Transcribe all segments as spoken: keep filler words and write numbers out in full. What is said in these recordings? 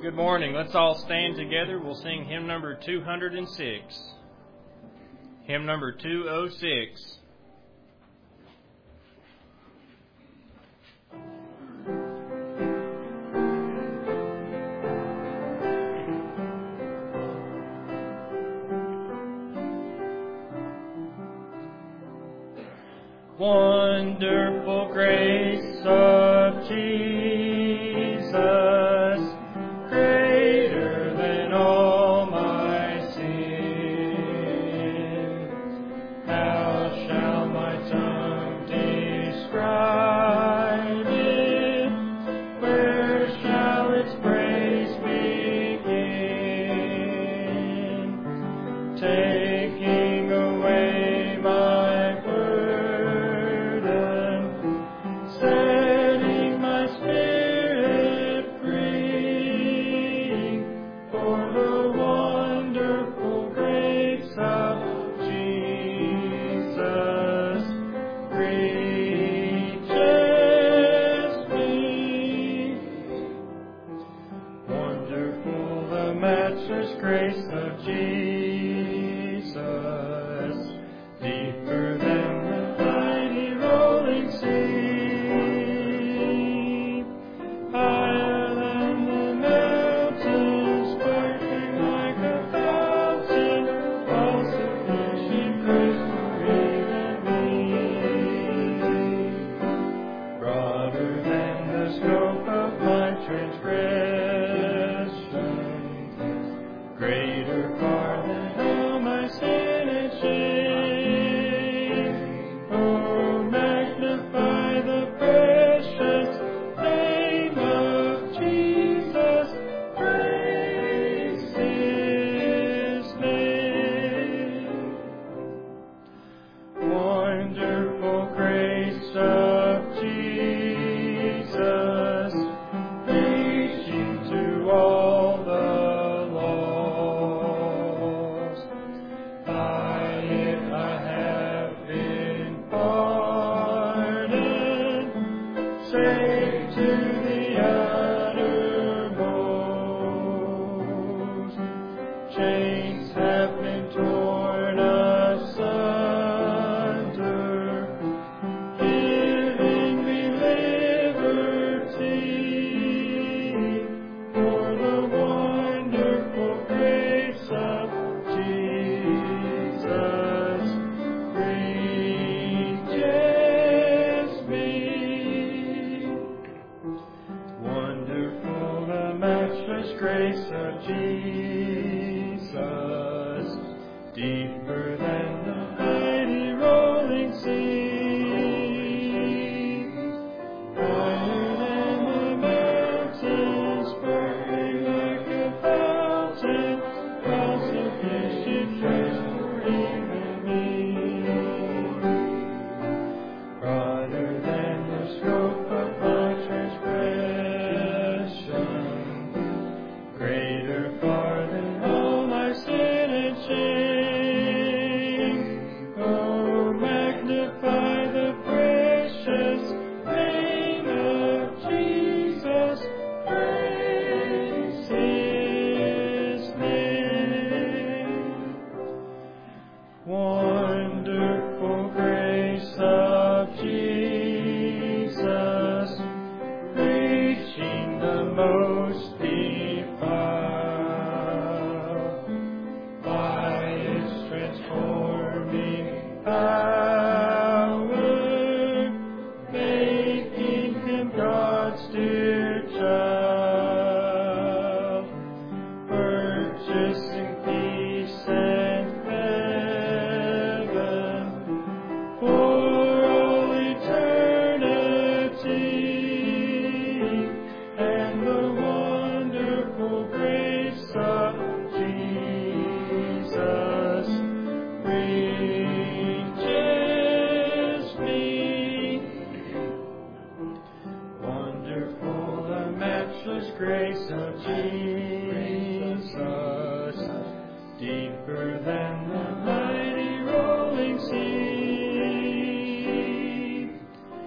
Good morning. Let's all stand together. We'll sing hymn number two hundred six. Hymn number two oh six. Wonderful grace of Jesus, greater than all my sins. How shall my tongue describe it? Where shall its praise begin? Taking away my setting my spirit free for the wonderful grace of Jesus reaches me. Wonderful the matchless grace of Jesus, deeper than the mighty rolling sea.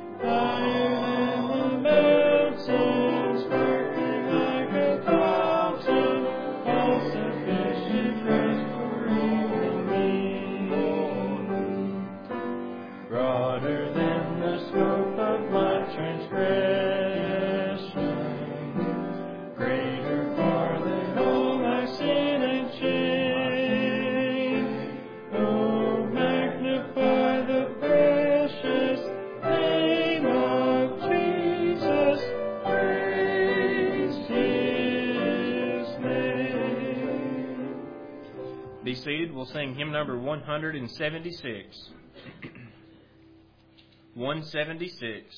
Higher than the mountains, sparkling like a fountain. Be seated. We'll sing hymn number one seventy-six. one seventy-six.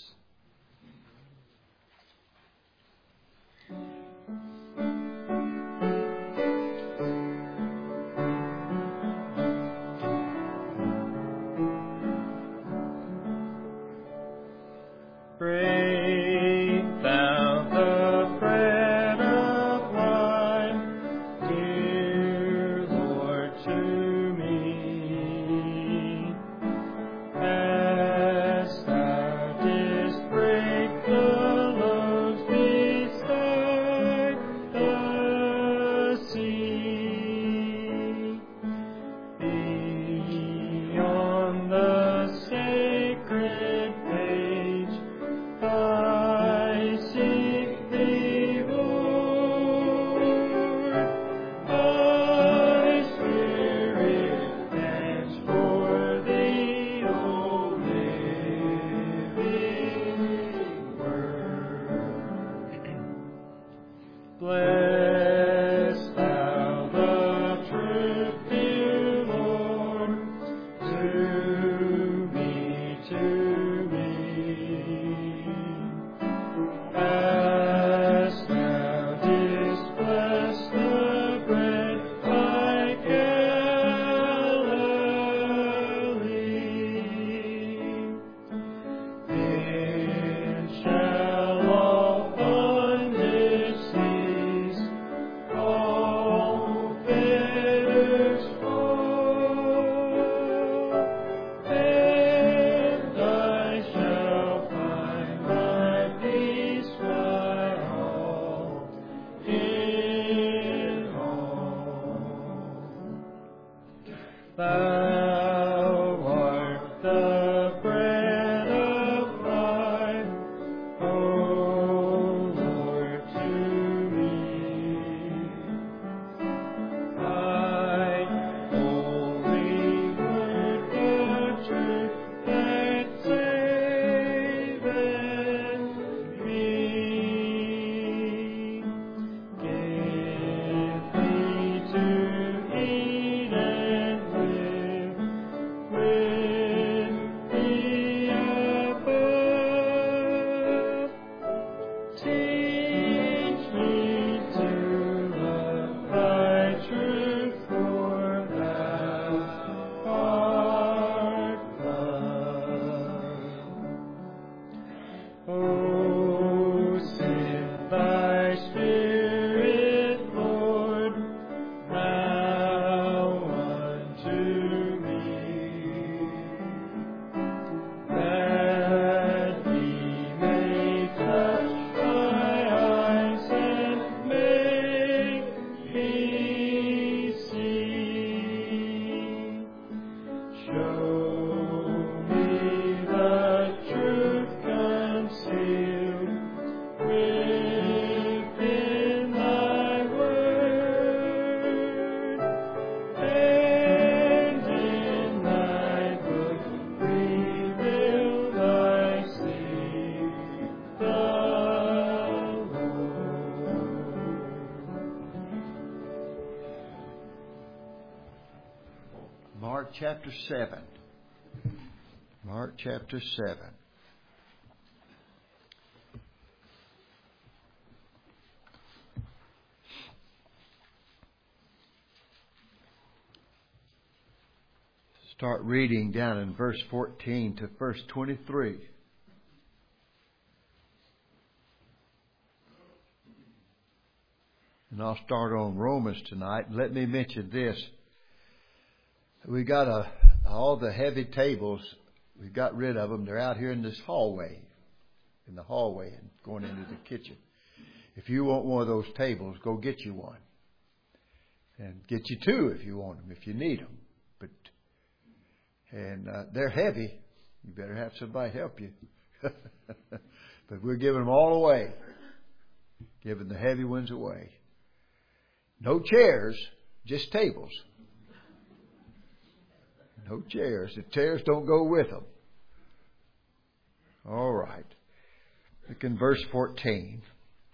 Chapter seven. Mark chapter seven. Start reading down in verse fourteen to verse twenty-three. And I'll start on Romans tonight. Let me mention this. We got a, all the heavy tables, we got rid of them. They're out here in this hallway, in the hallway and going into the kitchen. If you want one of those tables, go get you one. And get you two if you want them, if you need them. But And uh, they're heavy. You better have somebody help you. But we're giving them all away. Giving the heavy ones away. No chairs, just tables. No chairs. The chairs don't go with them. All right. Look in verse fourteen.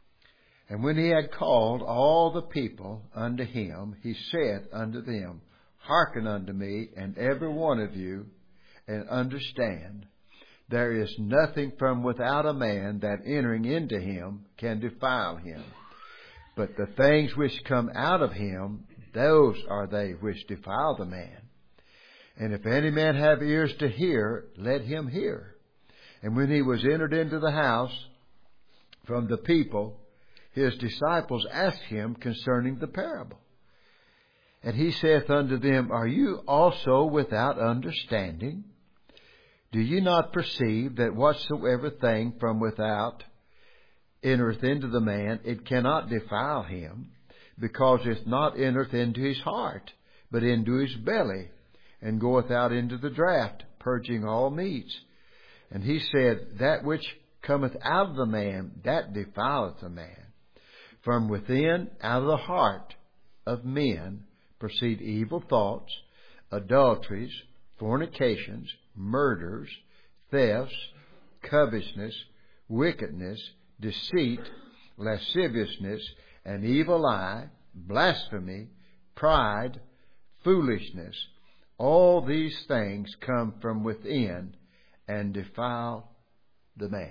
And when he had called all the people unto him, he said unto them, hearken unto me, and every one of you, and understand. There is nothing from without a man that entering into him can defile him. But the things which come out of him, those are they which defile the man. And if any man have ears to hear, let him hear. And when he was entered into the house from the people, his disciples asked him concerning the parable. And he saith unto them, Are you also without understanding? Do ye not perceive that whatsoever thing from without entereth into the man, it cannot defile him, because it not entereth into his heart, but into his belly, and goeth out into the draught, purging all meats? And he said, That which cometh out of the man, that defileth the man. From within, out of the heart of men, proceed evil thoughts, adulteries, fornications, murders, thefts, covetousness, wickedness, deceit, lasciviousness, an evil eye, blasphemy, pride, foolishness. All these things come from within and defile the man.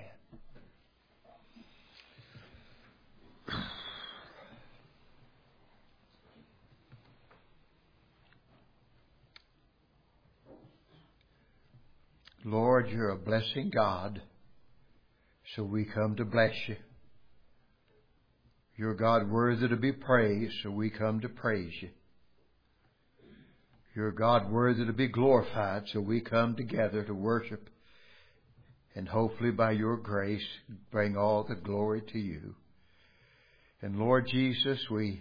Lord, you're a blessing God, so we come to bless you. You're God worthy to be praised, so we come to praise you. You're God worthy to be glorified, so we come together to worship, and hopefully by your grace bring all the glory to you. And Lord Jesus, we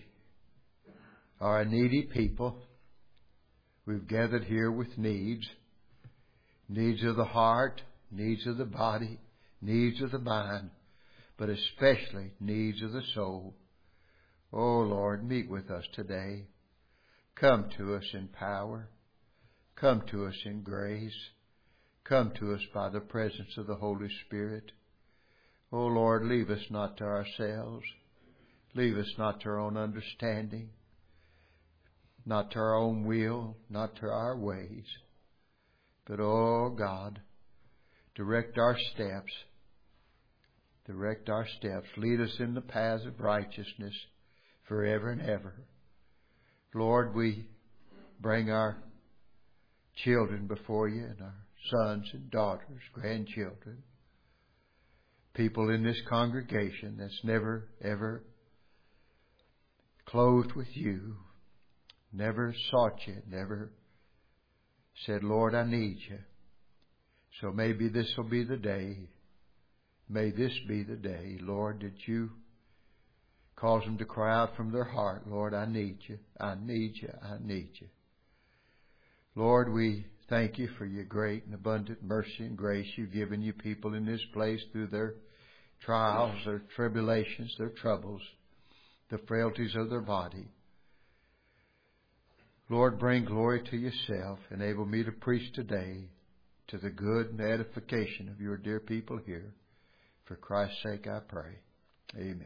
are a needy people. We've gathered here with needs. Needs of the heart, needs of the body, needs of the mind, but especially needs of the soul. Oh Lord, meet with us today. Come to us in power. Come to us in grace. Come to us by the presence of the Holy Spirit. Oh Lord, leave us not to ourselves. Leave us not to our own understanding, not to our own will, not to our ways. But, oh God, direct our steps. Direct our steps. Lead us in the paths of righteousness forever and ever. Lord, we bring our children before you, and our sons and daughters, grandchildren, people in this congregation that's never, ever clothed with you, never sought you, never said, Lord, I need you. So maybe this will be the day. May this be the day, Lord, that you cause them to cry out from their heart, Lord, I need you. I need you. I need you. Lord, we thank you for your great and abundant mercy and grace you've given you people in this place through their trials, their tribulations, their troubles, the frailties of their body. Lord, bring glory to yourself. Enable me to preach today to the good and edification of your dear people here. For Christ's sake I pray. Amen.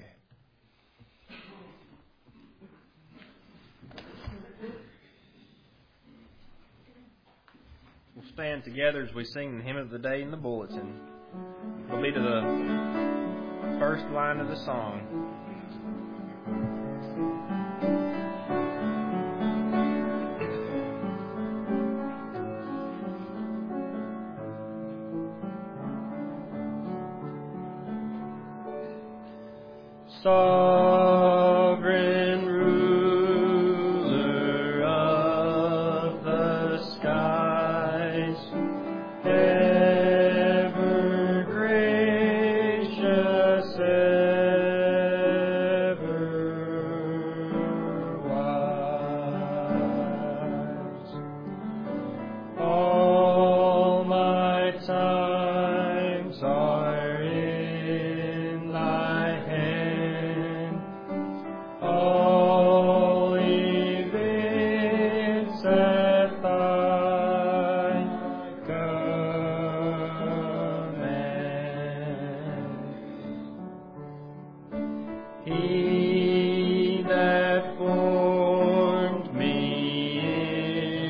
We'll stand together as we sing the hymn of the day in the bulletin. We'll be to the first line of the song. Sovereign ruler of the skies, ever gracious, ever wise, all my times are in thy hand. All events at thy command. He that formed me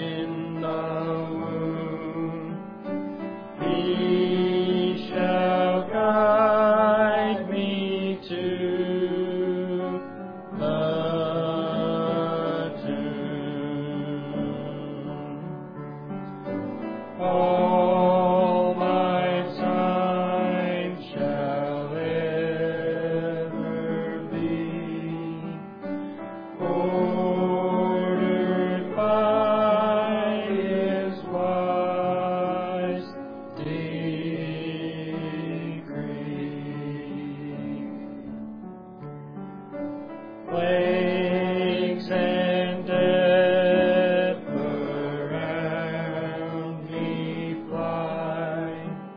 Plagues and death around me fly,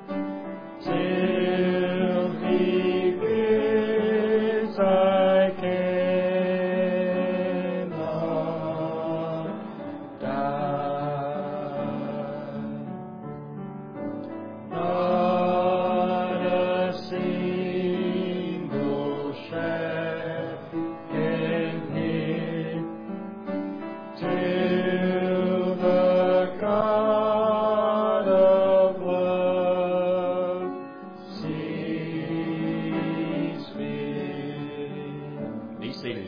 till He bids I cannot die. Not a single shaft can hit, till the God of love sees fit. Be seated.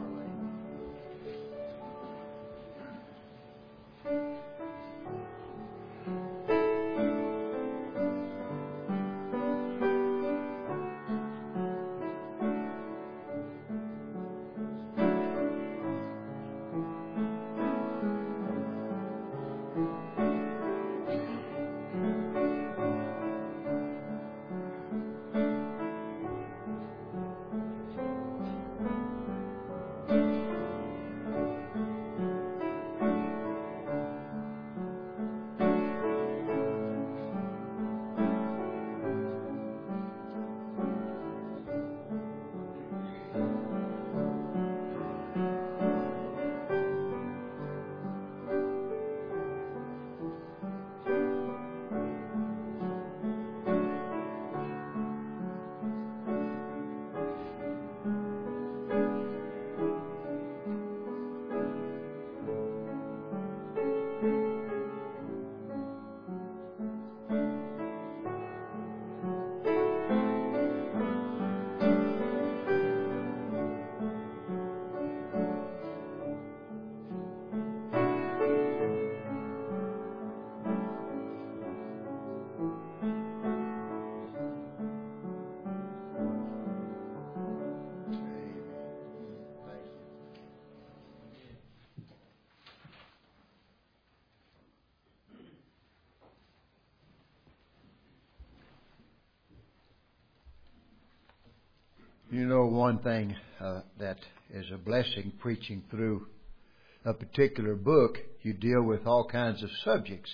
You know, one thing uh, that is a blessing preaching through a particular book, you deal with all kinds of subjects.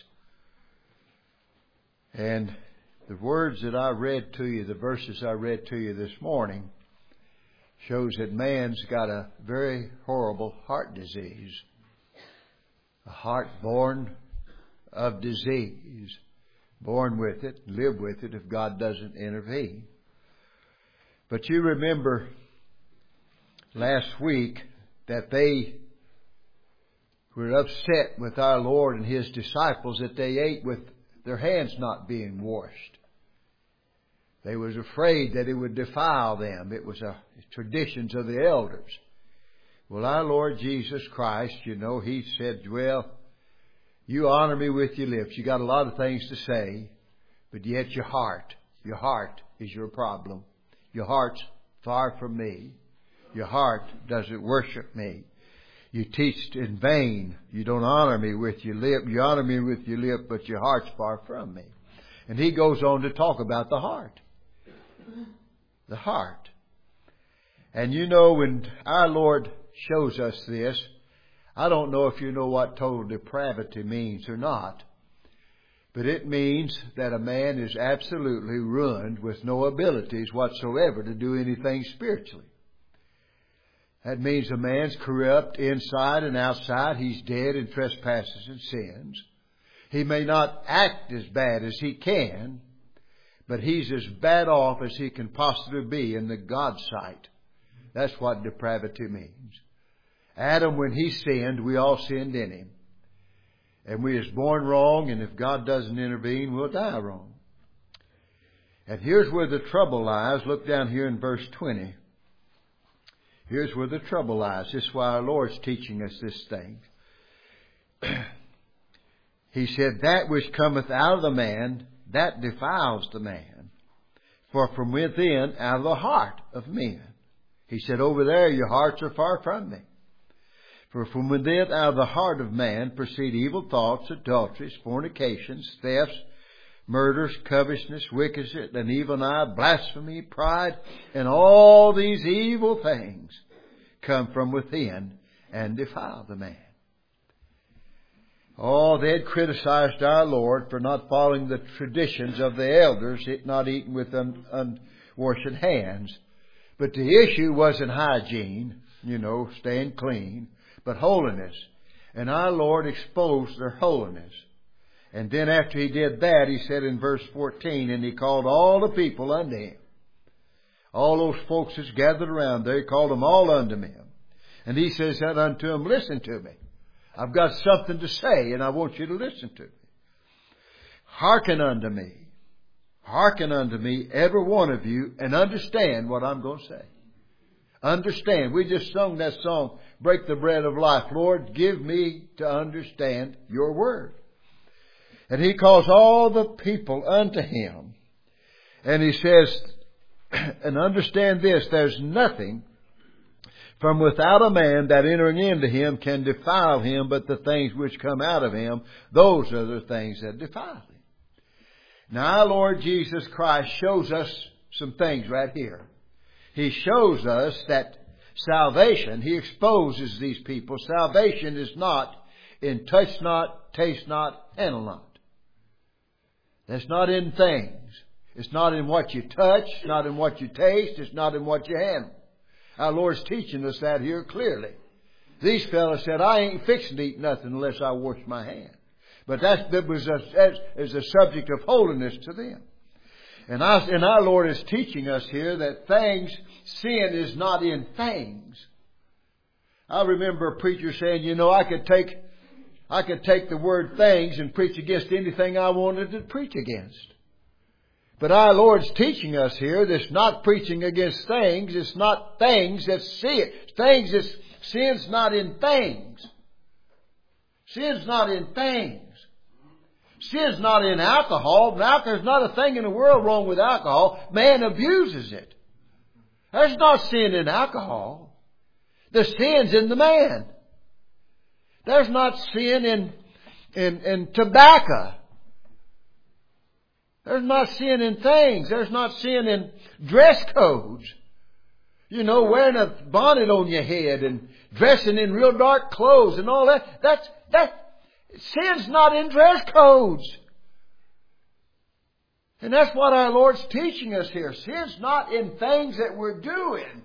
And the words that I read to you, the verses I read to you this morning, shows that man's got a very horrible heart disease. A heart born of disease. Born with it, live with it if God doesn't intervene. But you remember last week that they were upset with our Lord and His disciples that they ate with their hands not being washed. They was afraid that it would defile them. It was a traditions of the elders. Well, our Lord Jesus Christ, you know, He said, well, you honor me with your lips. You got a lot of things to say, but yet your heart, your heart is your problem. Your heart's far from me. Your heart doesn't worship me. You teach in vain. You don't honor me with your lip. You honor me with your lip, but your heart's far from me. And He goes on to talk about the heart. The heart. And you know, when our Lord shows us this, I don't know if you know what total depravity means or not. But it means that a man is absolutely ruined with no abilities whatsoever to do anything spiritually. That means a man's corrupt inside and outside. He's dead in trespasses and sins. He may not act as bad as he can, but he's as bad off as he can possibly be in the God's sight. That's what depravity means. Adam, when he sinned, we all sinned in him. And we was born wrong, and if God doesn't intervene, we'll die wrong. And here's where the trouble lies. Look down here in verse twenty. Here's where the trouble lies. This is why our Lord's teaching us this thing. He said, that which cometh out of the man, that defiles the man. For from within, out of the heart of men. He said, over there, your hearts are far from me. For from within, out of the heart of man, proceed evil thoughts, adulteries, fornications, thefts, murders, covetousness, wickedness, an evil eye, blasphemy, pride, and all these evil things. come from within and defile the man. Oh, they had criticized our Lord for not following the traditions of the elders, not eating with un, unwashed hands. But the issue wasn't hygiene, you know, staying clean, but holiness. And our Lord exposed their holiness. And then after He did that, He said in verse fourteen, and He called all the people unto Him. All those folks that's gathered around there, He called them all unto Him. And He says that unto them, listen to me. I've got something to say, and I want you to listen to me. Hearken unto me. Hearken unto me, every one of you, and understand what I'm going to say. Understand. We just sung that song, Break the Bread of Life. Lord, give me to understand your word. And He calls all the people unto Him. And He says, and understand this, there's nothing from without a man that entering into him can defile him, but the things which come out of him, those are the things that defile him. Now our Lord Jesus Christ shows us some things right here. He shows us that salvation, He exposes these people. Salvation is not in touch not, taste not, handle not. That's not in things. It's not in what you touch, it's not in what you taste, it's not in what you handle. Our Lord's teaching us that here clearly. These fellows said, I ain't fixing to eat nothing unless I wash my hands. But that, that was a, that is a subject of holiness to them. And, I, and our Lord is teaching us here that things, sin is not in things. I remember a preacher saying, you know, I could take, I could take the word things and preach against anything I wanted to preach against. But our Lord's teaching us here that's not preaching against things. It's not things that sin. Things is, sin's not in things. Sin's not in things. Sin's not in alcohol. Now, there's not a thing in the world wrong with alcohol. Man abuses it. There's not sin in alcohol. The sin's in the man. There's not sin in, in, in tobacco. There's not sin in things. There's not sin in dress codes. You know, wearing a bonnet on your head and dressing in real dark clothes and all that. That's, that, sin's not in dress codes. And that's what our Lord's teaching us here. Sin's not in things that we're doing.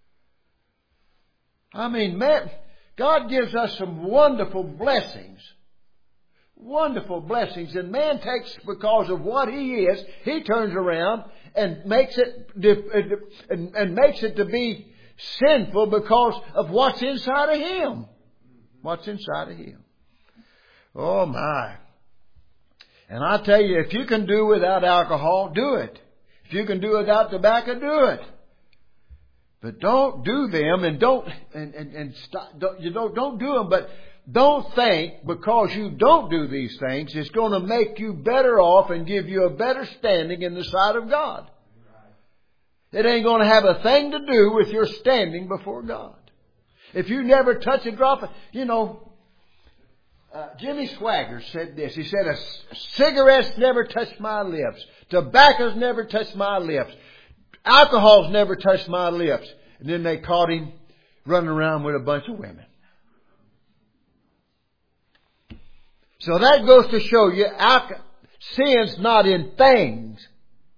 I mean, man, God gives us some wonderful blessings. Wonderful blessings. And man takes, because of what he is, he turns around and makes it and, and makes it to be sinful because of what's inside of him. What's inside of him. Oh my. And I tell you, if you can do without alcohol, do it. If you can do without tobacco, do it. But don't do them and don't and, and, and stop, don't, you don't don't do them, but don't think because you don't do these things, it's going to make you better off and give you a better standing in the sight of God. It ain't going to have a thing to do with your standing before God. If you never touch a drop of, you know, uh, Jimmy Swaggart said this. He said, a cigarette's never touched my lips. Tobacco's never touched my lips. Alcohol's never touched my lips. And then they caught him running around with a bunch of women. So that goes to show you, sin's not in things.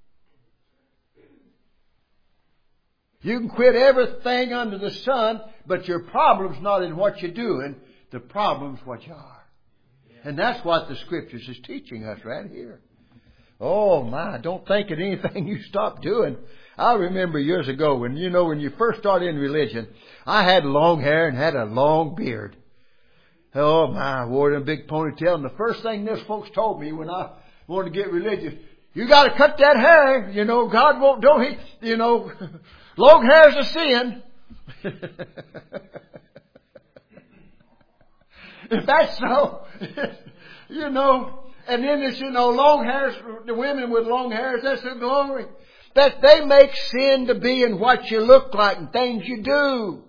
You can quit everything under the sun, but your problem's not in what you're doing. The problem's what you are. And that's what the Scriptures is teaching us right here. Oh my, don't think of anything you stop doing. I remember years ago when, you know, when you first started in religion, I had long hair and had a long beard. Oh my, I wore a big ponytail. And the first thing this folks told me when I wanted to get religious, you got to cut that hair. You know, God won't, don't he, you know, long hair's a sin. If that's so, you know, and then there's, you know, long hairs, the women with long hairs, that's the glory. That they make sin to be in what you look like and things you do.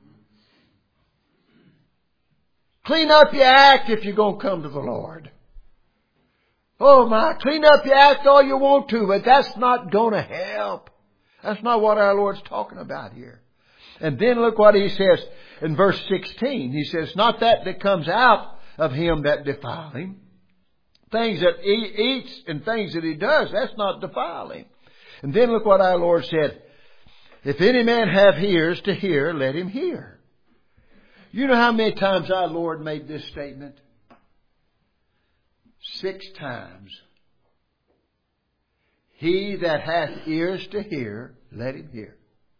Clean up your act if you're going to come to the Lord. Oh my, clean up your act all you want to, but that's not going to help. That's not what our Lord's talking about here. And then look what he says in verse sixteen. He says, not that that comes out of him that defile him. Things that he eats and things that he does, that's not defiling. And then look what our Lord said. If any man have ears to hear, let him hear. You know how many times our Lord made this statement? Six times. He that hath ears to hear, let him hear.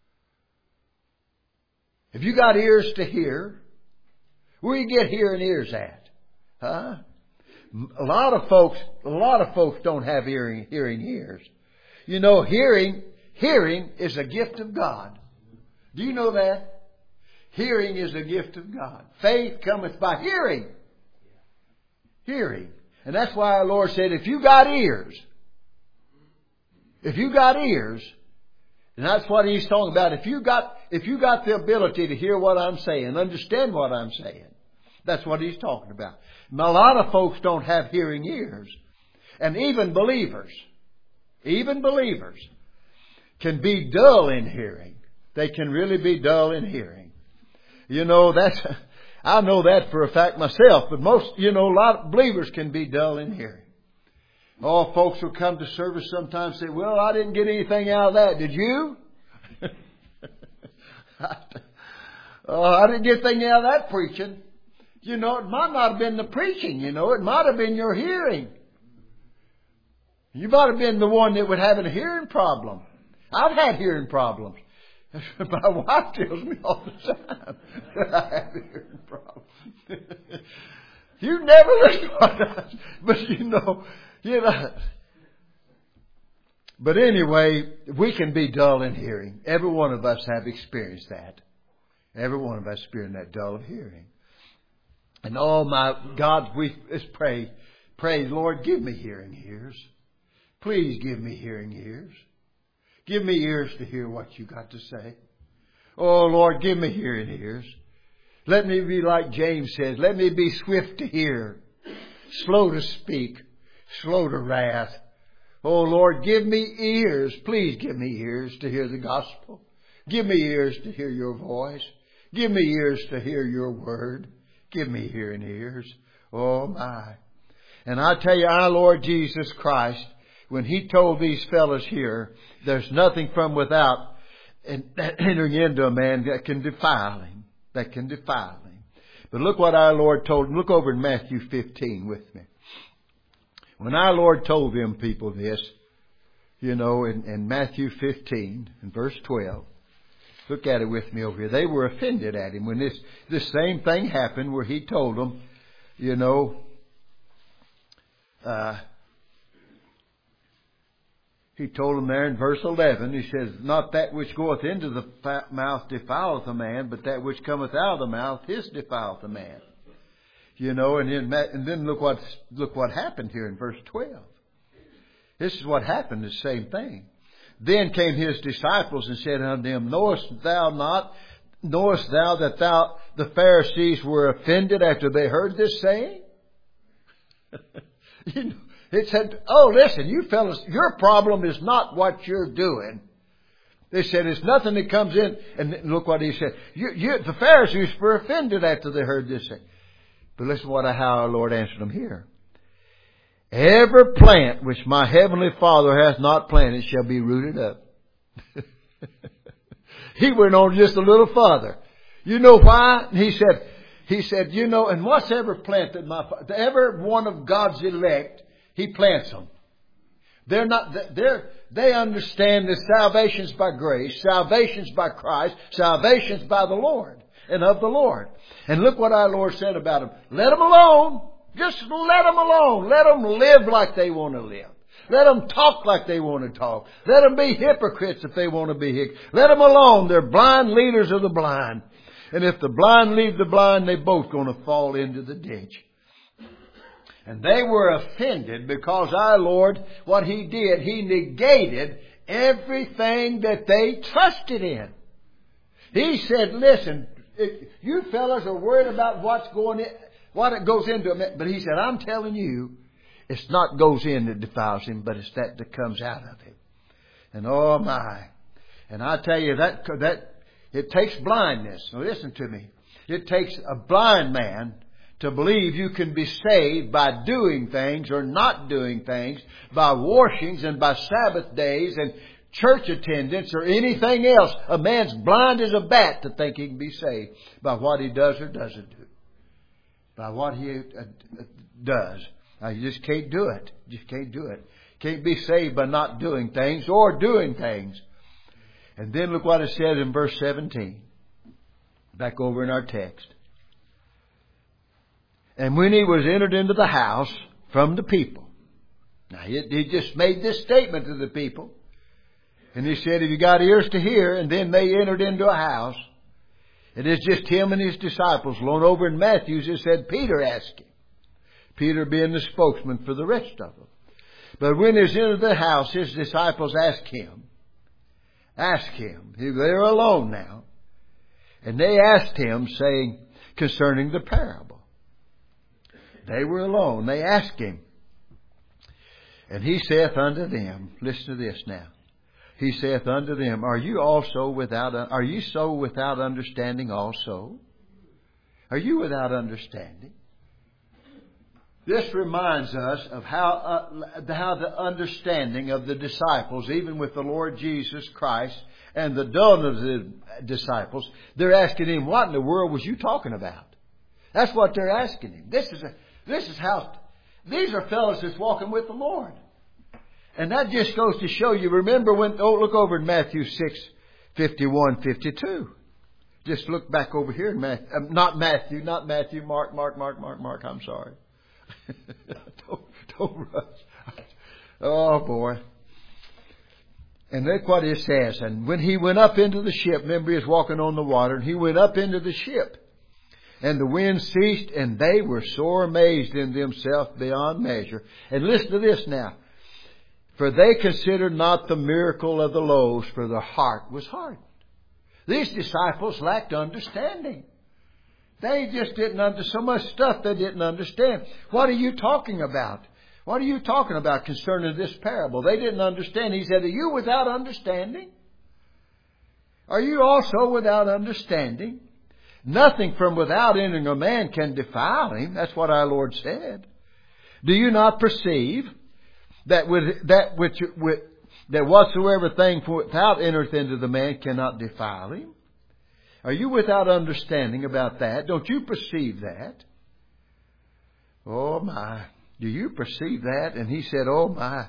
If you got ears to hear, where you get hearing ears at? Huh? A lot of folks, a lot of folks don't have hearing, hearing ears. You know, hearing, hearing is a gift of God. Do you know that? Hearing is a gift of God. Faith cometh by hearing. Hearing. And that's why our Lord said, if you got ears, if you got ears, and that's what He's talking about, if you got, if you got the ability to hear what I'm saying, understand what I'm saying, that's what He's talking about. A lot of folks don't have hearing ears. And even believers, even believers can be dull in hearing. They can really be dull in hearing. You know, that's, I know that for a fact myself, but most, you know, a lot of believers can be dull in hearing. Oh, folks will come to service sometimes and say, well, I didn't get anything out of that. Did you? Oh, I didn't get anything out of that preaching. You know, it might not have been the preaching, you know. It might have been your hearing. You might have been the one that would have a hearing problem. I've had hearing problems. My wife tells me all the time that I have a hearing problem. You never listen to what I say. But you know, you know. But anyway, we can be dull in hearing. Every one of us have experienced that. Every one of us experienced that dull of hearing. And oh my God, we let's pray. Pray, Lord, give me hearing ears. Please give me hearing ears. Give me ears to hear what you got to say. Oh Lord, give me hearing ears. Let me be like James says. Let me be swift to hear, slow to speak, slow to wrath. Oh Lord, give me ears. Please give me ears to hear the gospel. Give me ears to hear your voice. Give me ears to hear your word. Give me hearing ears. Oh my. And I tell you, our Lord Jesus Christ, when He told these fellows here, there's nothing from without entering into a man that can defile him. That can defile him. But look what our Lord told him. Look over in Matthew fifteen with me. When our Lord told them people this, you know, in, in Matthew fifteen, in verse twelve, look at it with me over here. They were offended at Him when this, this same thing happened where He told them, you know, uh, He told them there in verse eleven, He says, not that which goeth into the mouth defileth a man, but that which cometh out of the mouth, his defileth a man. You know, and then, and then look what, look what happened here in verse twelve. This is what happened, the same thing. Then came His disciples and said unto Him, Knowest thou not, knowest thou that thou, the Pharisees were offended after they heard this saying? You know, it said, oh, listen, you fellas, your problem is not what you're doing. They said, it's nothing that comes in. And look what He said. You, you, the Pharisees were offended after they heard this saying. But listen what how our Lord answered them here. Every plant which my heavenly Father hath not planted shall be rooted up. He went on just a little further. You know why? He said, He said, you know, and what's every plant that my, every one of God's elect, He plants them. They're not, they're, they understand that salvation's by grace, salvation's by Christ, salvation's by the Lord and of the Lord. And look what our Lord said about them. Let them alone. Just let them alone. Let them live like they want to live. Let them talk like they want to talk. Let them be hypocrites if they want to be hypocrites. Let them alone. They're blind leaders of the blind. And if the blind lead the blind, they're both going to fall into the ditch. And they were offended because our Lord, what He did, He negated everything that they trusted in. He said, listen, if you fellas are worried about what's going in, what it goes into it. But He said, I'm telling you, it's not goes in that defiles him, but it's that that comes out of him. And oh my. And I tell you, that, that, It takes blindness. Now listen to me. It takes a blind man to believe you can be saved by doing things or not doing things, by washings and by Sabbath days and church attendance or anything else. A man's blind as a bat to think he can be saved by what he does or doesn't do. By what he uh, does. Now, you just can't do it. You just can't do it. Can't be saved by not doing things or doing things. And then look what it says in verse seventeen. Back over in our text. And when he was entered into the house from the people. Now, he, he just made this statement to the people. And he said, have you got ears to hear? And then they entered into a house. It is just him and his disciples. Alone over in Matthew's, it said Peter asked him. Peter being the spokesman for the rest of them. But when he was entered the house, his disciples asked him. Asked him. They're alone now. And they asked him, saying, concerning the parable. They were alone. They asked him. And he saith unto them, listen to this now. He saith unto them, Are you also without, are you so without understanding also? Are you without understanding? This reminds us of how, uh, how the understanding of the disciples, even with the Lord Jesus Christ and the done of the disciples, they're asking him, what in the world was you talking about? That's what they're asking him. This is a, this is how, these are fellows that's walking with the Lord. And that just goes to show you, remember when, oh, look over in Matthew six, fifty-one, fifty-two. Just look back over here in Matthew, um, not Matthew, not Matthew, Mark, Mark, Mark, Mark, Mark, I'm sorry. don't, don't rush. Oh boy. And look what it says. And when he went up into the ship, remember he was walking on the water, and he went up into the ship. And the wind ceased, and they were sore amazed in themselves beyond measure. And listen to this now. For they considered not the miracle of the loaves, for their heart was hardened. These disciples lacked understanding. They just didn't understand so much stuff they didn't understand. What are you talking about? What are you talking about concerning this parable? They didn't understand. He said, are you without understanding? Are you also without understanding? Nothing from without entering a man can defile him. That's what our Lord said. Do you not perceive that with that which with, that whatsoever thing without entereth into the man cannot defile him? Are you without understanding about that? Don't you perceive that? Oh my. Do you perceive that? And he said, oh my.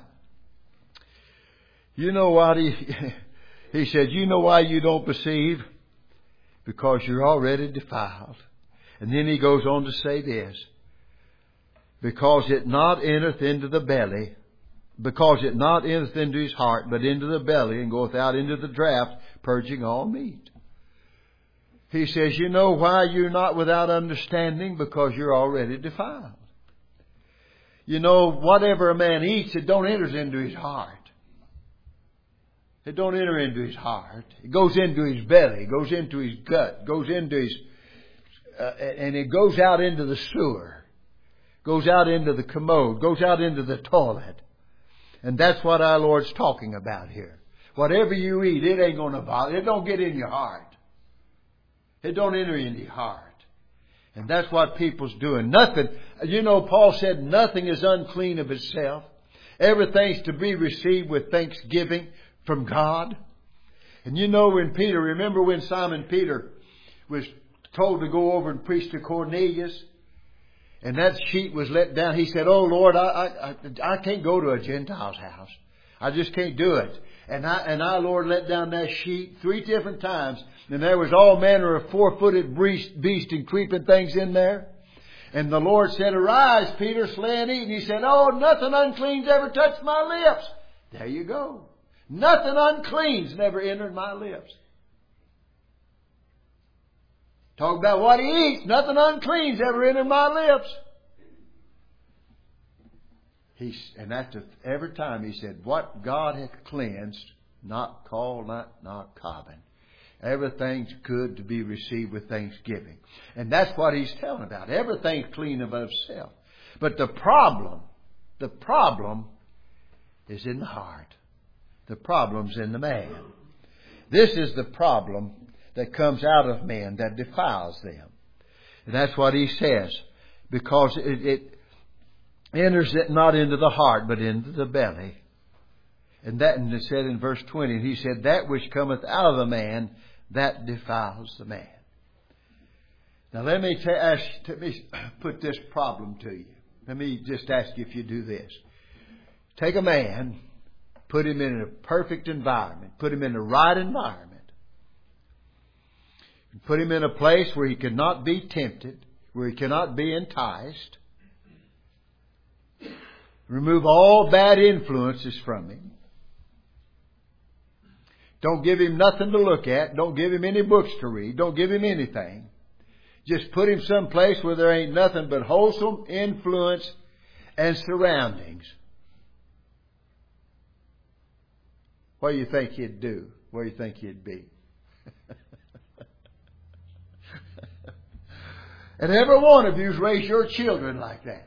You know what? He, he said, you know why you don't perceive? Because you're already defiled. And then he goes on to say this. Because it not entereth into the belly, because it not entereth into his heart, but into the belly, and goeth out into the draught, purging all meat. He says, you know why you're not without understanding? Because you're already defiled. You know, whatever a man eats, it don't enter into his heart. It don't enter into his heart. It goes into his belly, goes into his gut, goes into his, uh, and it goes out into the sewer, goes out into the commode, goes out into the toilet. And that's what our Lord's talking about here. Whatever you eat, it ain't going to bother. It don't get in your heart. It don't enter into your heart. And that's what people's doing. Nothing, you know, Paul said nothing is unclean of itself. Everything's to be received with thanksgiving from God. And you know when Peter, remember when Simon Peter was told to go over and preach to Cornelius? And that sheet was let down. He said, oh Lord, I, I, I can't go to a Gentile's house. I just can't do it. And I, and I, Lord, let down that sheet three different times. And there was all manner of four-footed beast and creeping things in there. And the Lord said, arise, Peter, slay and eat. And he said, oh, nothing unclean's ever touched my lips. There you go. Nothing unclean's never entered my lips. Talk about what he eats. Nothing unclean's ever entered my lips. He, and that's every time he said, what God hath cleansed, not called, not, not common. Everything's good to be received with thanksgiving. And that's what he's telling about. Everything's clean of itself. But the problem, the problem is in the heart. The problem's in the man. This is the problem that comes out of men that defiles them. And that's what he says. Because it, it enters it not into the heart, but into the belly. And that and it said in verse twenty, and he said, that which cometh out of the man, that defiles the man. Now let me, ta- ask, let me put this problem to you. Let me just ask you if you do this. Take a man, put him in a perfect environment, put him in the right environment. Put him in a place where he cannot be tempted, where he cannot be enticed. Remove all bad influences from him. Don't give him nothing to look at. Don't give him any books to read. Don't give him anything. Just put him someplace where there ain't nothing but wholesome influence and surroundings. What do you think he'd do? Where do you think he'd be? And every one of you's raised your children like that.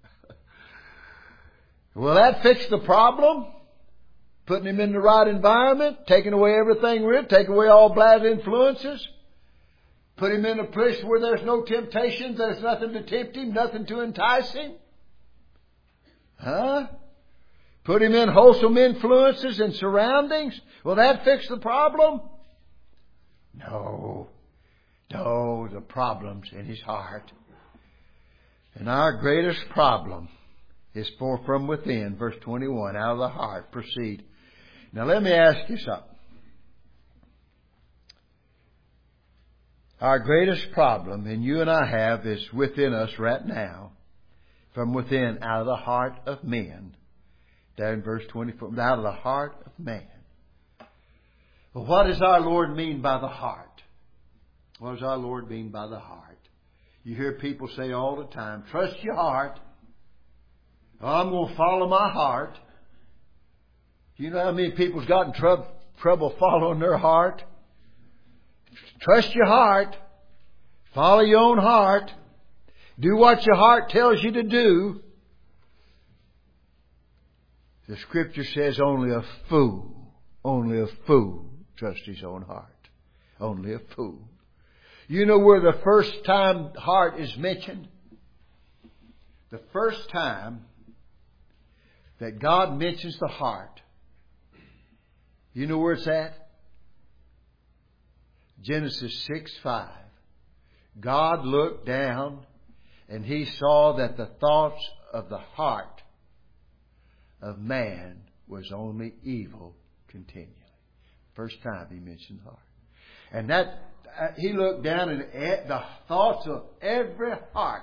Will that fix the problem? Putting him in the right environment, taking away everything real, taking away all bad influences. Put him in a place where there's no temptation, there's nothing to tempt him, nothing to entice him. Huh? Put him in wholesome influences and surroundings. Will that fix the problem? No. No, the problem's in his heart. And our greatest problem is for from within, verse twenty-one, out of the heart proceed. Now let me ask you something. Our greatest problem, and you and I have, is within us right now. From within, out of the heart of men. There in verse twenty-four, out of the heart of man. Well, what does our Lord mean by the heart? What does our Lord mean by the heart? You hear people say all the time, trust your heart. Oh, I'm going to follow my heart. You know how many people's got in trou- trouble following their heart? Trust your heart. Follow your own heart. Do what your heart tells you to do. The Scripture says only a fool, only a fool trusts his own heart. Only a fool. You know where the first time heart is mentioned? The first time that God mentions the heart. You know where it's at? Genesis six five. God looked down and He saw that the thoughts of the heart of man was only evil continually. First time He mentioned the heart. And that uh, He looked down and the thoughts of every heart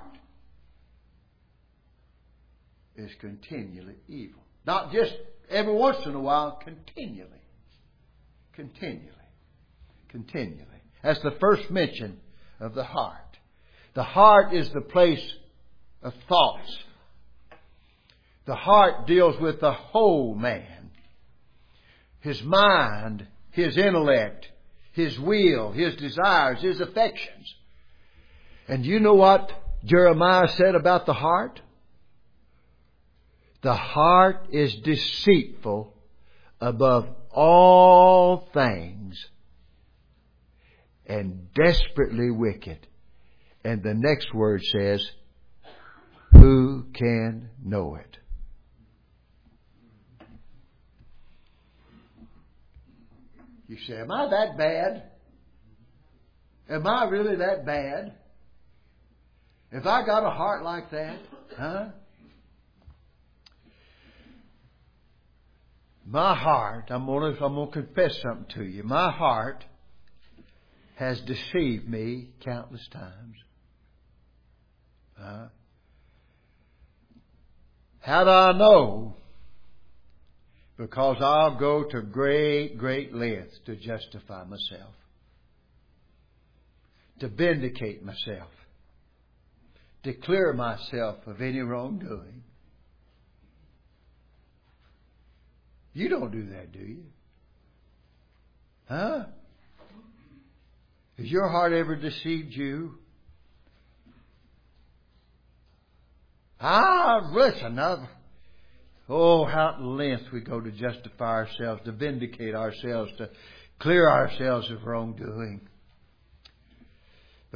is continually evil. Not just every once in a while, continually. Continually. Continually. That's the first mention of the heart. The heart is the place of thoughts. The heart deals with the whole man. His mind, his intellect, his will, his desires, his affections. And you know what Jeremiah said about the heart? The heart is deceitful above all things and desperately wicked. And the next word says, who can know it? You say, am I that bad? Am I really that bad? Have I got a heart like that? Huh? My heart, I'm going to, I'm going to confess something to you. My heart has deceived me countless times. Huh? How do I know? Because I'll go to great, great lengths to justify myself. To vindicate myself. To clear myself of any wrongdoing. You don't do that, do you? Huh? Has your heart ever deceived you? Ah, listen, I've, oh, how at length we go to justify ourselves, to vindicate ourselves, to clear ourselves of wrongdoing.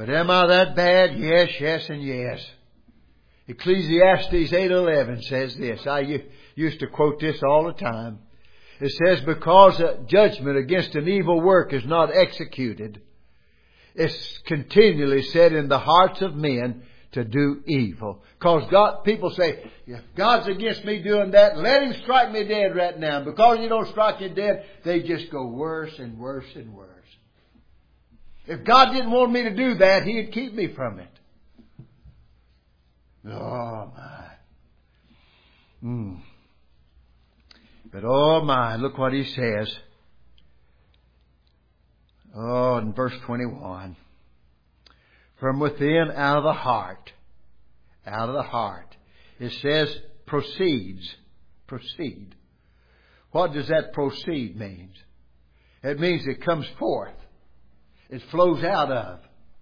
But am I that bad? Yes, yes, and yes. Ecclesiastes eight eleven says this. I used to quote this all the time. It says, because a judgment against an evil work is not executed, it's continually set in the hearts of men to do evil. Because God, people say, if God's against me doing that, let Him strike me dead right now. Because He don't strike you dead, they just go worse and worse and worse. If God didn't want me to do that, He'd keep me from it. Oh my. Mm. But oh my, look what He says. Oh, in verse twenty-one. From within, out of the heart. Out of the heart. It says proceeds. Proceed. What does that proceed mean? It means it comes forth. It flows out of.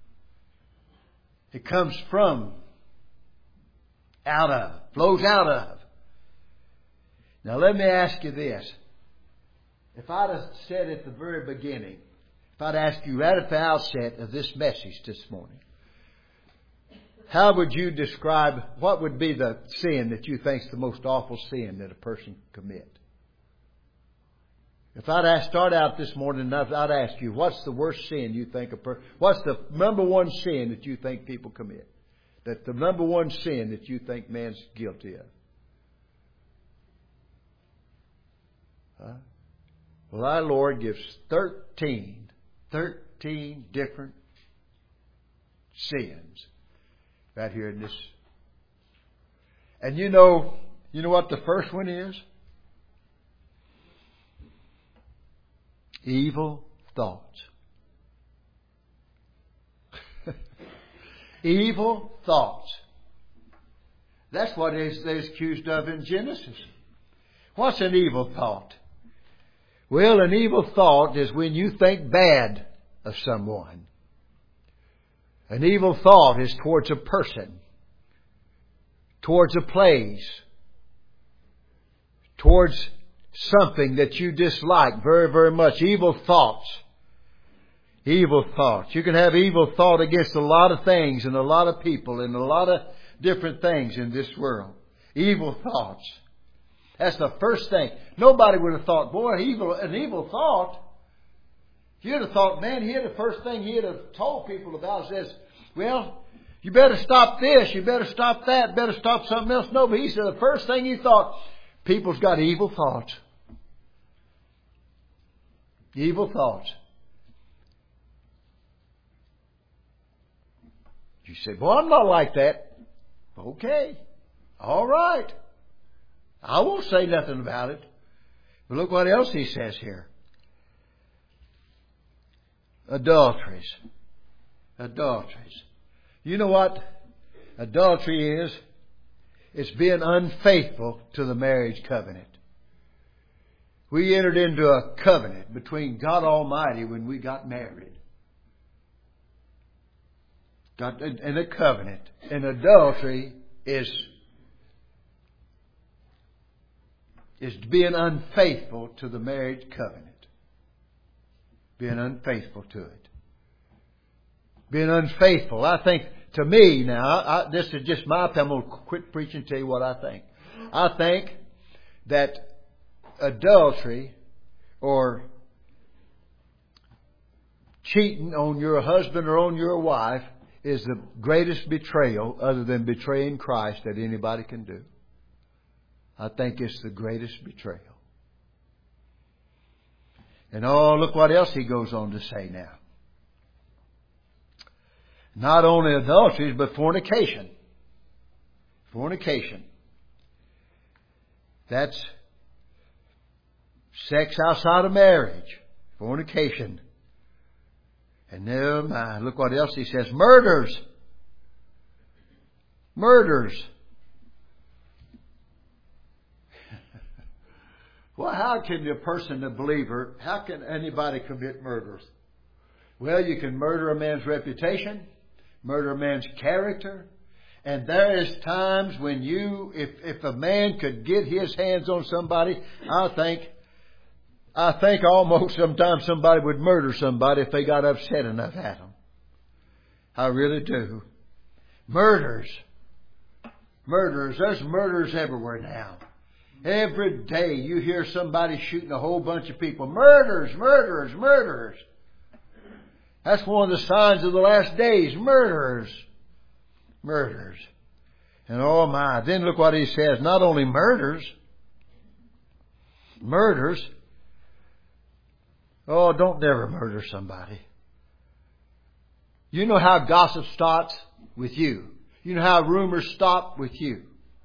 It comes from. Out of. Flows out of. Now let me ask you this. If I'd have said at the very beginning, if I'd asked you right at the outset of this message this morning, how would you describe, what would be the sin that you think is the most awful sin that a person commit? If I'd ask, start out this morning and I'd ask you, what's the worst sin you think a person, what's the number one sin that you think people commit? That the number one sin that you think man's guilty of? Huh? Well, our Lord gives thirteen, thirteen different sins right here in this. And you know, you know what the first one is? Evil thoughts. Evil thoughts. That's what they're accused of in Genesis. What's an evil thought? Well, an evil thought is when you think bad of someone. An evil thought is towards a person, towards a place, towards something that you dislike very, very much. Evil thoughts. Evil thoughts. You can have evil thought against a lot of things and a lot of people and a lot of different things in this world. Evil thoughts. That's the first thing. Nobody would have thought, boy, evil, an evil thought. You'd have thought, man, here the first thing he'd have told people about says, well, you better stop this, you better stop that, better stop something else. No, but he said the first thing he thought, people's got evil thoughts. Evil thoughts. You said, well, I'm not like that. Okay. All right. I won't say nothing about it. But look what else he says here. Adulteries. Adulteries. You know what adultery is? It's being unfaithful to the marriage covenant. We entered into a covenant between God Almighty when we got married. Got in a covenant. And adultery is is being unfaithful to the marriage covenant. Being unfaithful to it. Being unfaithful. I think, to me now, I, this is just my opinion. I'm going to quit preaching and tell you what I think. I think that adultery or cheating on your husband or on your wife is the greatest betrayal other than betraying Christ that anybody can do. I think it's the greatest betrayal. And oh, look what else he goes on to say now. Not only adulteries, but fornication. Fornication. That's sex outside of marriage. Fornication. And never mind. Look what else he says. Murders. Murders. Well, how can a person, a believer, how can anybody commit murders? Well, you can murder a man's reputation, murder a man's character. And there is times when you, if, if a man could get his hands on somebody, I think, I think almost sometimes somebody would murder somebody if they got upset enough at them. I really do. Murders. Murders. There's murders everywhere now. Every day you hear somebody shooting a whole bunch of people. Murders, murderers, murderers. That's one of the signs of the last days. Murderers. Murders. And oh my, then look what he says. Not only murders. Murders. Oh, don't never murder somebody. You know how gossip starts? With you. You know how rumors stop? With you.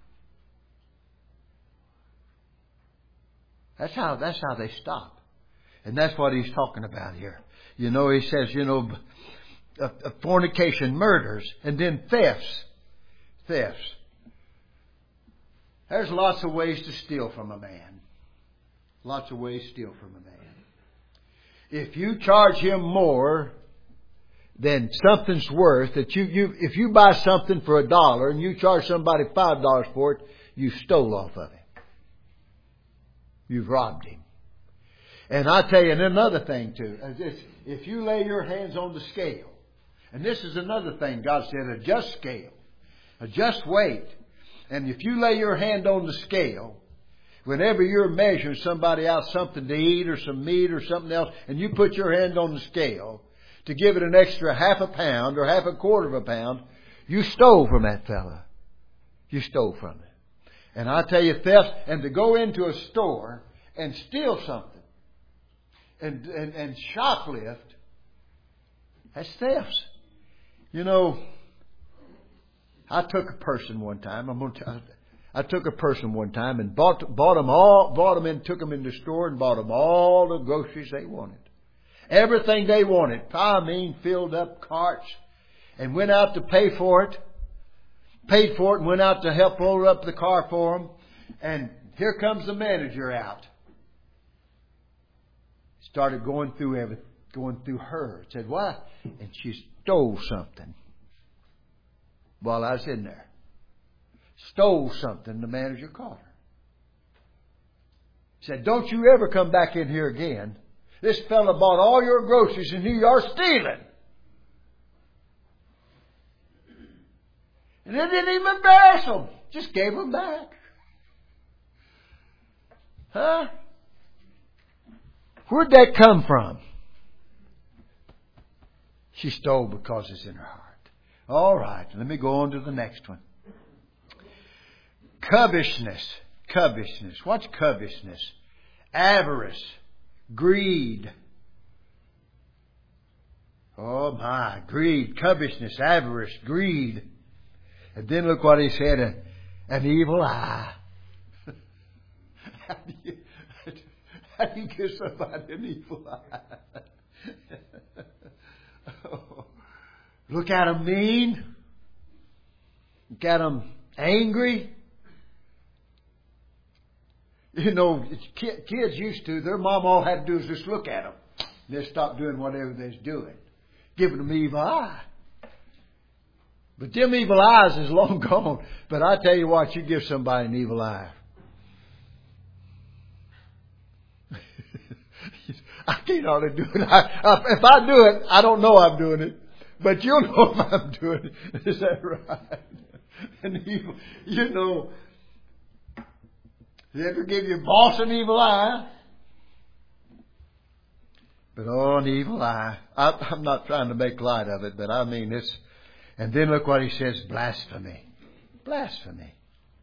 That's how, that's how they stop. And that's what he's talking about here. You know, he says, you know, a, a fornication, murders, and then thefts. Thefts. There's lots of ways to steal from a man. Lots of ways to steal from a man. If you charge him more than something's worth, that you, you, if you buy something for a dollar and you charge somebody five dollars for it, you stole off of him. You've robbed him. And I tell you, and another thing too, if you lay your hands on the scale, and this is another thing God said, a just scale, a just weight. And if you lay your hand on the scale, whenever you're measuring somebody out something to eat or some meat or something else, and you put your hand on the scale to give it an extra half a pound or half a quarter of a pound, you stole from that fella. You stole from it. And I tell you, theft, and to go into a store and steal something and, and, and shoplift, that's theft. You know, I took a person one time, I'm going to tell, I took a person one time and bought, bought them all, bought them and took them in the store and bought them all the groceries they wanted. Everything they wanted. I mean, filled up carts and went out to pay for it. Paid for it and went out to help roll up the car for them. And here comes the manager out. Started going through every, going through her. Said, what? And she stole something while I was in there. Stole something. The manager caught her. Said, don't you ever come back in here again. This fella bought all your groceries and you are stealing. And it didn't even embarrass them. Just gave them back. Huh? Where'd that come from? She stole because it's in her heart. All right, let me go on to the next one. Covetousness. Covetousness. What's covetousness? Avarice. Greed. Oh my, greed, covetousness, avarice, greed. And then look what he said, an, an evil eye. How do you, how do you give somebody an evil eye? Oh, look at them mean. Look at them angry. You know, kids used to, their mom all had to do is just look at them. They'd stop doing whatever they're doing. Giving them evil eye. But them evil eyes is long gone. But I tell you what, you give somebody an evil eye. I can't hardly do it. I, I, if I do it, I don't know I'm doing it. But you'll know if I'm doing it. Is that right? And evil, you know, you ever give your boss an evil eye? But oh, an evil eye. I, I'm not trying to make light of it, but I mean this. And then look what he says, blasphemy. Blasphemy.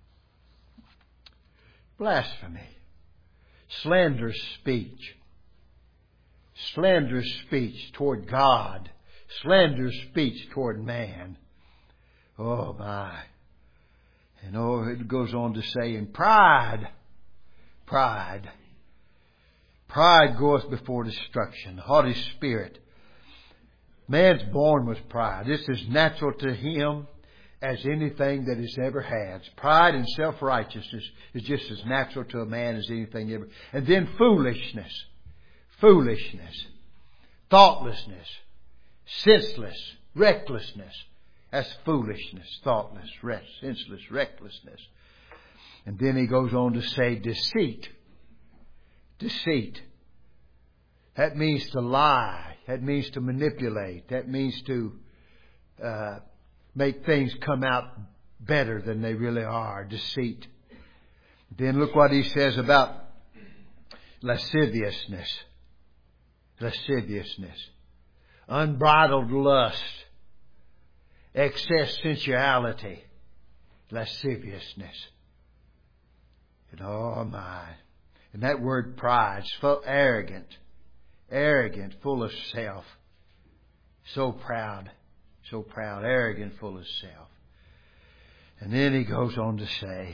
Blasphemy. Slanderous speech. Slanderous speech toward God. Slanderous speech toward man. Oh my. And oh, it goes on to say, in pride. Pride. Pride goeth before destruction. Haughty spirit. Man's born with pride. This is natural to him as anything that he's ever had. Pride and self-righteousness is just as natural to a man as anything ever. And then foolishness. Foolishness. Thoughtlessness. Senseless. Recklessness. That's foolishness. Thoughtless. Senseless. Recklessness. And then he goes on to say deceit. Deceit. That means to lie. That means to manipulate. That means to uh, make things come out better than they really are. Deceit. Then look what he says about lasciviousness. Lasciviousness. Unbridled lust. Excess sensuality. Lasciviousness. And oh my. And that word pride, so arrogant. Arrogant, full of self. So proud. So proud, arrogant, full of self. And then he goes on to say,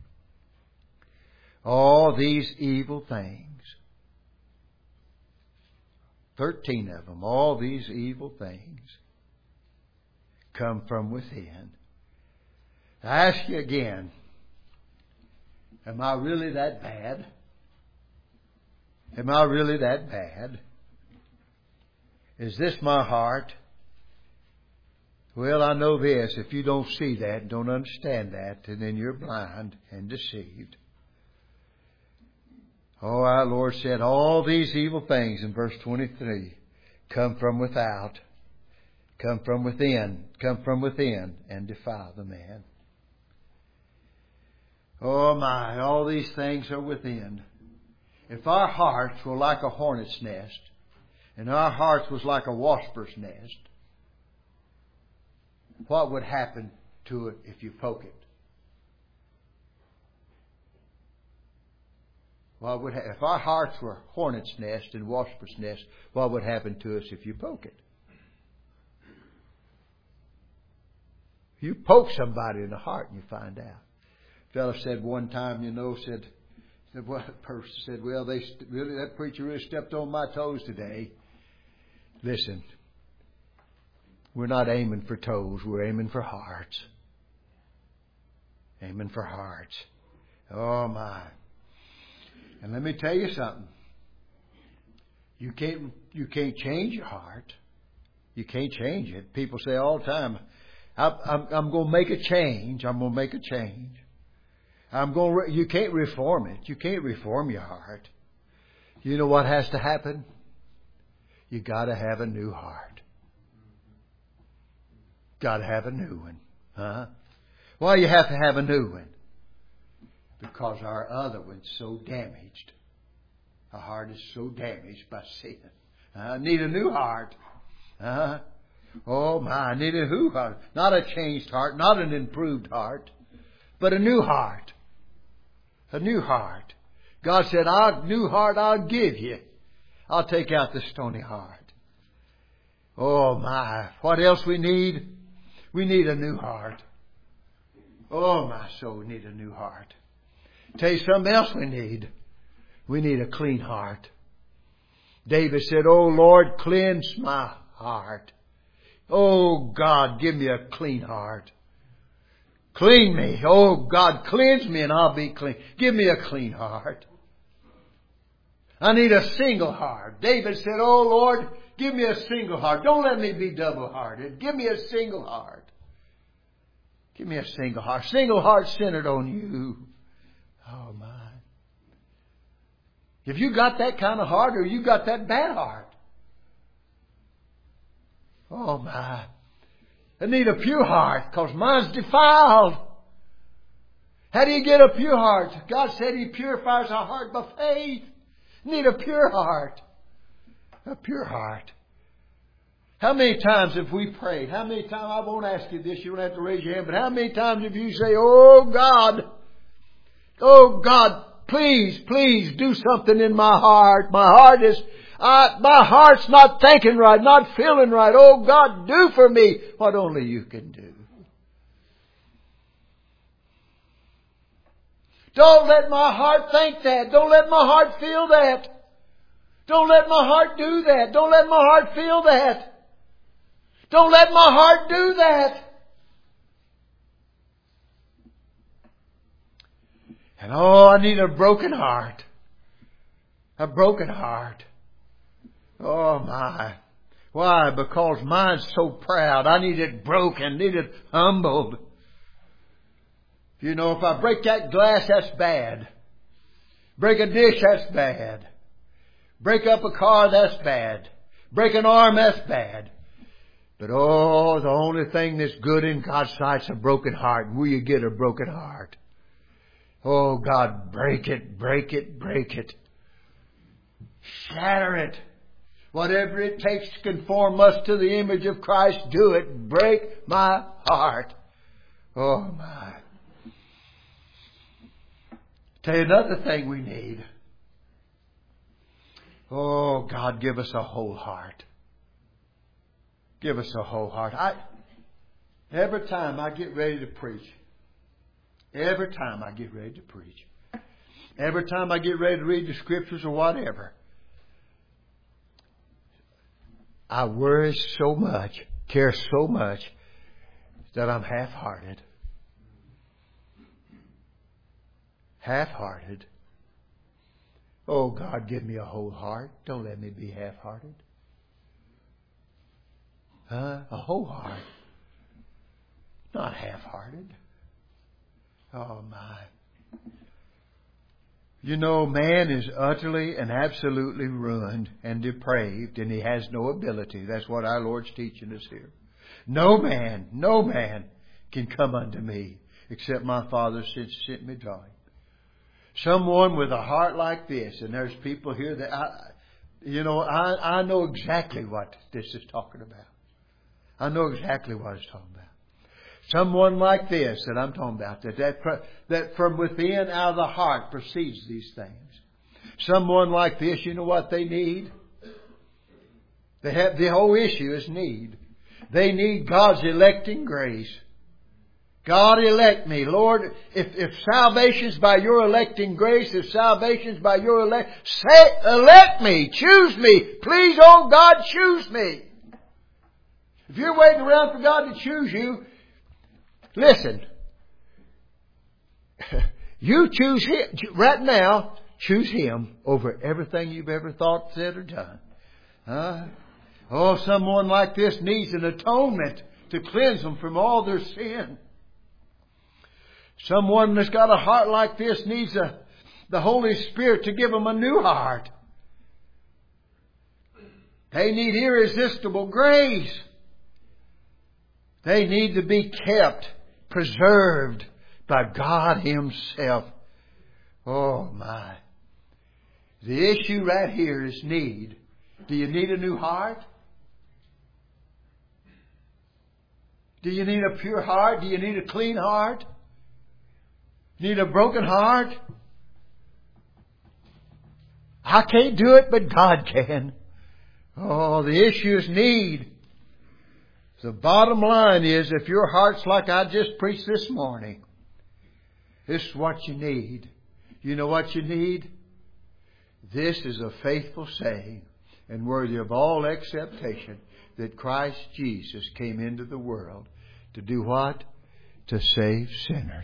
all these evil things, thirteen of them, all these evil things come from within. I ask you again, am I really that bad? Am I really that bad? Is this my heart? Well, I know this. If you don't see that, don't understand that, then you're blind and deceived. Oh, our Lord said, all these evil things in verse twenty-three come from without, come from within, come from within and defile the man. Oh my, all these things are within. If our hearts were like a hornet's nest, and our hearts was like a wasper's nest, what would happen to it if you poke it? What would ha- if our hearts were hornet's nest and wasper's nest, what would happen to us if you poke it? You poke somebody in the heart and you find out. A fellow said one time, you know, said, said well, the person said, well, they st- really that preacher really stepped on my toes today. Listen, we're not aiming for toes, we're aiming for hearts. Aiming for hearts. Oh my. And let me tell you something. You can't you can't change your heart. You can't change it. People say all the time, I'm, I'm, I'm going to make a change. I'm going to make a change. I'm going. Re- you can't reform it. You can't reform your heart. You know what has to happen? You got to have a new heart. Got to have a new one, huh? Why you have to have a new one? Because our other one's so damaged. Our heart is so damaged by sin. I need a new heart. Uh, oh my, I need a new heart. Not a changed heart, not an improved heart, but a new heart. A new heart. God said, "Our new heart I'll give you. I'll take out the stony heart." Oh my, what else we need? We need a new heart. Oh my soul, we need a new heart. Tell you something else we need. We need a clean heart. David said, "Oh Lord, cleanse my heart. Oh God, give me a clean heart. Clean me. Oh God, cleanse me and I'll be clean. Give me a clean heart. I need a single heart." David said, "Oh Lord, give me a single heart. Don't let me be double-hearted. Give me a single heart. Give me a single heart. Single heart centered on you." Oh my. If you got that kind of heart or you got that bad heart. Oh my. I need a pure heart because mine's defiled. How do you get a pure heart? God said He purifies our heart by faith. Need a pure heart. A pure heart. How many times have we prayed? How many times, I won't ask you this, you don't have to raise your hand, but how many times have you say, "Oh God, oh God, please, please do something in my heart. My heart is, uh, my heart's not thinking right, not feeling right. Oh God, do for me what only you can do." Don't let my heart think that. Don't let my heart feel that. Don't let my heart do that. Don't let my heart feel that. Don't let my heart do that. And oh, I need a broken heart. A broken heart. Oh my. Why? Because mine's so proud. I need it broken. Need it humbled. You know, if I break that glass, that's bad. Break a dish, that's bad. Break up a car, that's bad. Break an arm, that's bad. But oh, the only thing that's good in God's sight is a broken heart. Will you get a broken heart? Oh God, break it, break it, break it. Shatter it. Whatever it takes to conform us to the image of Christ, do it. Break my heart. Oh my. Tell you another thing we need. Oh God, give us a whole heart. Give us a whole heart. I, every time I get ready to preach, every time I get ready to preach, every time I get ready to read the Scriptures or whatever, I worry so much, care so much, that I'm half-hearted. Half-hearted. Oh, God, give me a whole heart. Don't let me be half-hearted. Huh? A whole heart. Not half-hearted. Oh, my. You know, man is utterly and absolutely ruined and depraved, and he has no ability. That's what our Lord's teaching us here. No man, no man can come unto me except my Father sent me drawing. Someone with a heart like this, and there's people here that, I, you know, I, I know exactly what this is talking about. I know exactly what it's talking about. Someone like this that I'm talking about, that, that, that from within, out of the heart, proceeds these things. Someone like this, you know what they need? They have, the whole issue is need. They need God's electing grace. God, elect me. Lord, if, if salvation's by your electing grace, if salvation's by your elect, say, elect me, choose me. Please, oh God, choose me. If you're waiting around for God to choose you, listen, you choose Him. Right now, choose Him over everything you've ever thought, said, or done. Huh? Oh, someone like this needs an atonement to cleanse them from all their sin. Someone that's got a heart like this needs a, the Holy Spirit to give them a new heart. They need irresistible grace. They need to be kept, preserved by God Himself. Oh my. The issue right here is need. Do you need a new heart? Do you need a pure heart? Do you need a clean heart? Need a broken heart? I can't do it, but God can. Oh, the issue is need. The bottom line is, if your heart's like I just preached this morning, this is what you need. You know what you need? This is a faithful saying and worthy of all acceptation, that Christ Jesus came into the world to do what? To save sinners.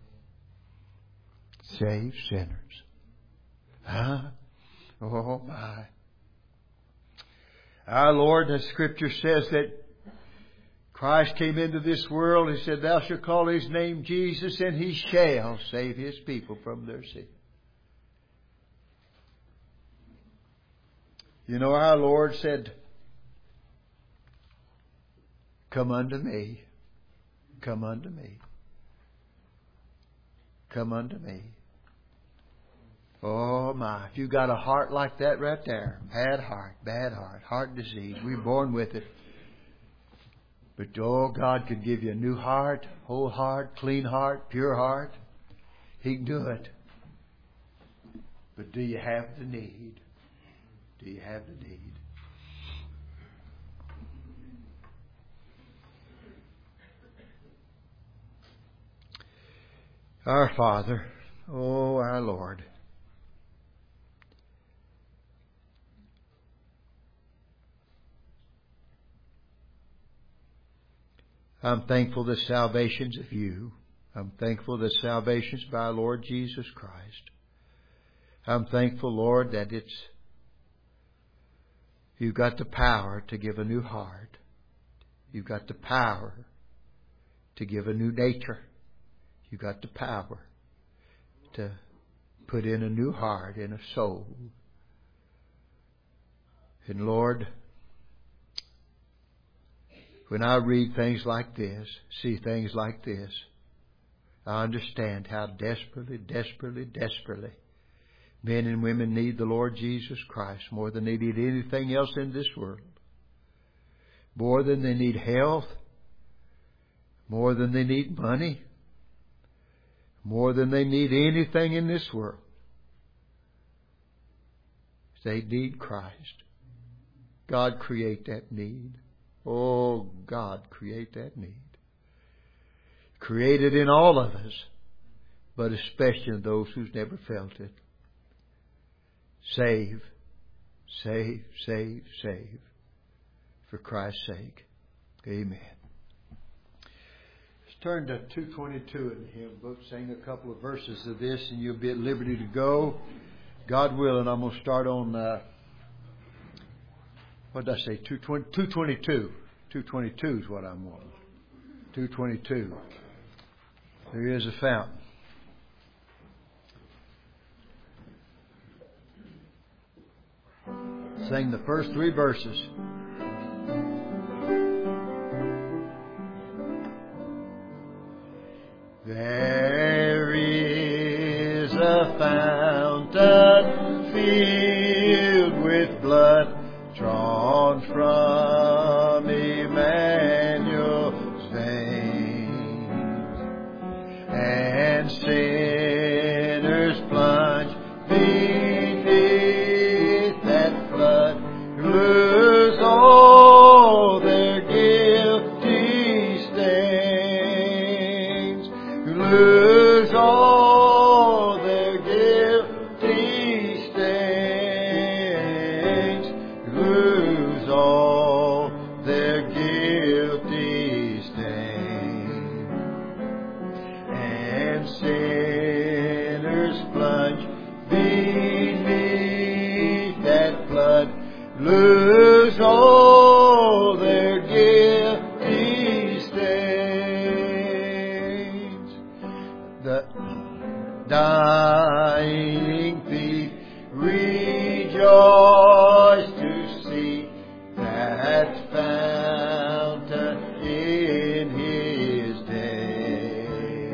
Save sinners. Huh? Oh my. Our Lord, the Scripture says that Christ came into this world. He said, thou shalt call His name Jesus, and He shall save His people from their sin. You know, our Lord said, come unto me. Come unto me. Come unto me. Oh my, if you got a heart like that right there, bad heart, bad heart, heart disease, we're born with it. But oh, God could give you a new heart, whole heart, clean heart, pure heart. He can do it. But do you have the need? Do you have the need? Our Father, oh our Lord, I'm thankful that salvation's of you. I'm thankful that salvation's by our Lord Jesus Christ. I'm thankful, Lord, that it's you've got the power to give a new heart. You've got the power to give a new nature. You've got the power to put in a new heart and a soul. And Lord, When I read things like this, see things like this, I understand how desperately, desperately, desperately men and women need the Lord Jesus Christ more than they need anything else in this world. More than they need health. More than they need money. More than they need anything in this world. They need Christ. God, create that need. Oh, God, create that need. Create it in all of us, but especially in those who's never felt it. Save, save, save, save, for Christ's sake. Amen. Let's turn to two twenty-two in the hymn book, sing a couple of verses of this, and you'll be at liberty to go. God willing, I'm going to start on, uh, what did I say, two twenty-two. two twenty-two is what I'm wanting. two twenty-two. There is a fountain. Sing the first three verses. There is a fountain filled with blood drawn from Emmanuel's veins, and sinners plunge beneath that flood, lose all their guilty stains, lose all their guilty stains, lose all their guilty stains, and sinners plunge beneath that flood, lose all their guilty stains. The dying thief rejoiced to see that fountain in his day,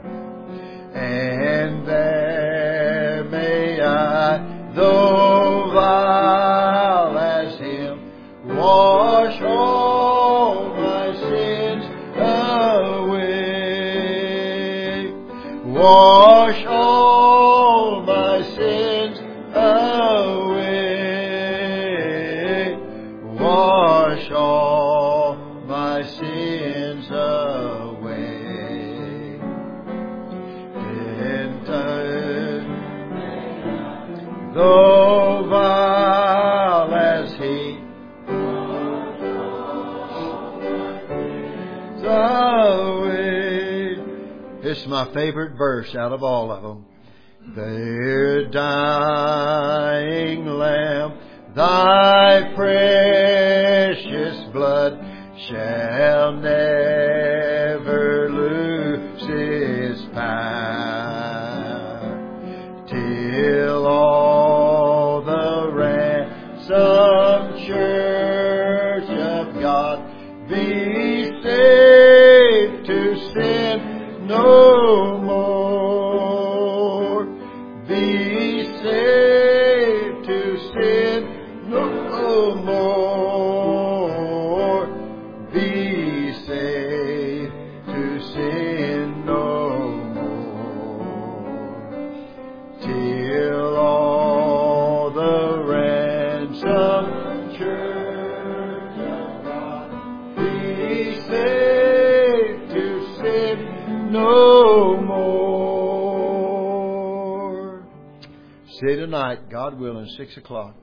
and there may I, though vile as him, wash all my sins away, wash all my sins away, wash all my sins away. And turn, though vile as he, away. This is my favorite verse out of all of them. Their dying Lamb, thy precious blood shall never lose its power, till all the ransomed church of God be saved to sin no more, be saved to sin no more, be saved to sin no more, till all the ransomed church of God be saved to sin no more. See you tonight, God willing, six o'clock.